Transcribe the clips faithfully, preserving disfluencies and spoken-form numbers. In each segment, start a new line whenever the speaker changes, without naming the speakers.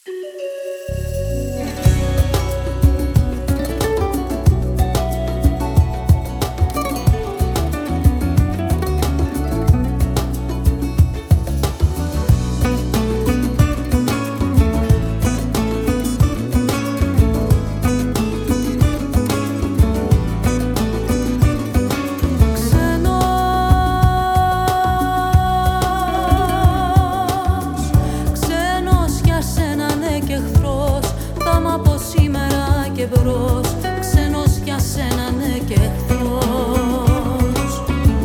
Ξένος για σένα ναι και εχθρός.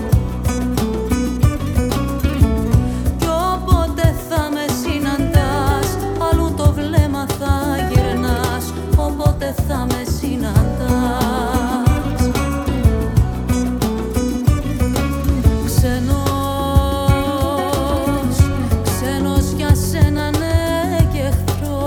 Κι όποτε θα με συναντάς, αλλού το βλέμμα θα γυρνάς. Όποτε θα με συναντάς. Ξένος, ξένος για σένα ναι και εχθρός.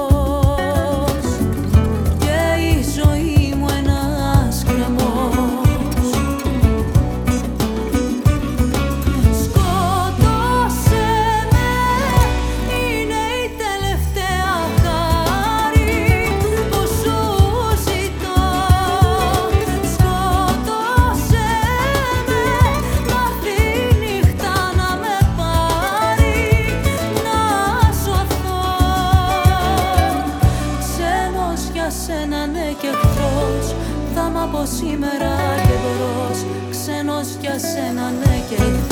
Σένα ναι και εχθρός, θα μ' από σήμερα και μπρος. Ξένος για σένα ναι και εχθρός.